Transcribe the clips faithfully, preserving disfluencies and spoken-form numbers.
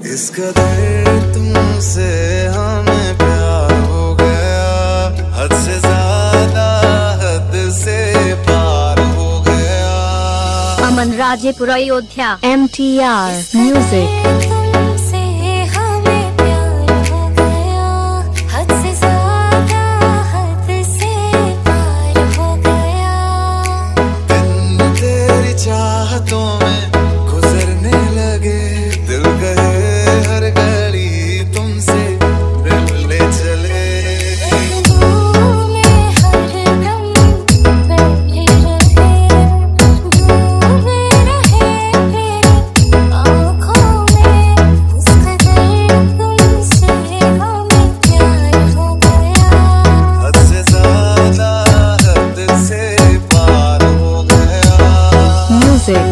इस कदर तुमसे हमें प्यार हो गया, हद से ज्यादा हद से पार हो गया। Aman Rajepur Ayodhya M T R music. चाहतों में गुजरने लगे, दिल कहे हर घड़ी तुमसे मिलने चले। हद से ज्यादा हद से पार हो गया। Music.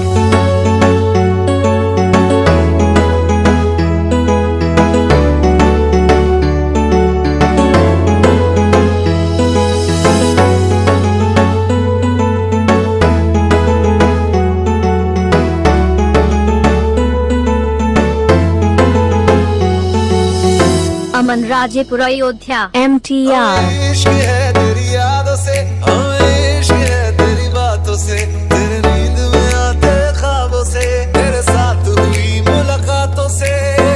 Aman Rajepur Ayodhya M T R. इश्क है तेरी यादों से, हमें इश्क है तेरी बातों से, तेरे नींद में आते ख्वाबों से, तेरे साथ हुई मुलाकातों से।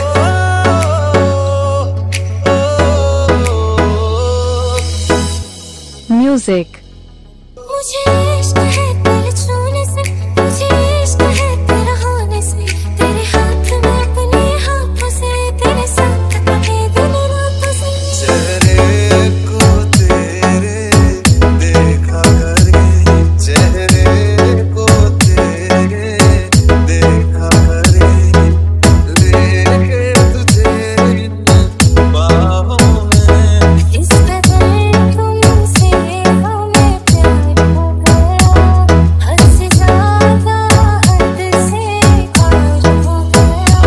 म्यूजिक। मुझे इश्क है तेरे छूने से, मुझे इश्क है तेरा होने से, तेरे हाथ में अपने हाथों से, तेरे साथ कटे दिन रातों से। चेहरे को तेरे देखा करे, चेहरे को तेरे देखा करे, लेके तुझे इन बाहों में। इस कदर तुमसे हमें प्यार हो गया, हद से ज्यादा हद से पार हो गया।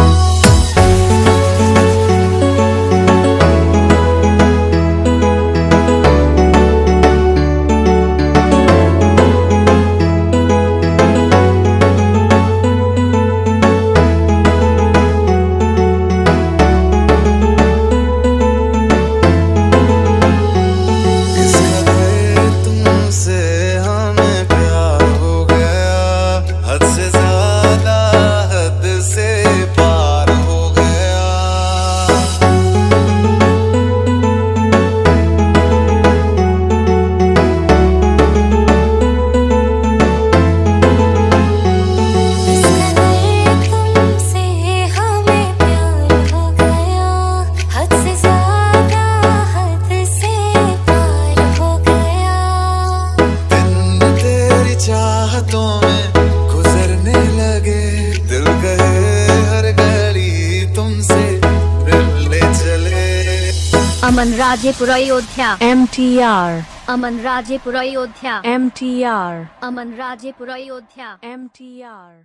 इस कदर तुमसे हमें प्यार हो गया, हद से ज्यादा हद से पार हो गया। इस कदर तुमसे हमें प्यार हो गया, हद से ज्यादा हद से पार हो गया। दिन तेरी चाहतों में गुजरने लगे, दिल कहे हर घड़ी तुमसे मिलने चले। Aman Rajepur Ayodhya M T R. Aman Rajepur Ayodhya M T R. Aman Rajepur Ayodhya M T are.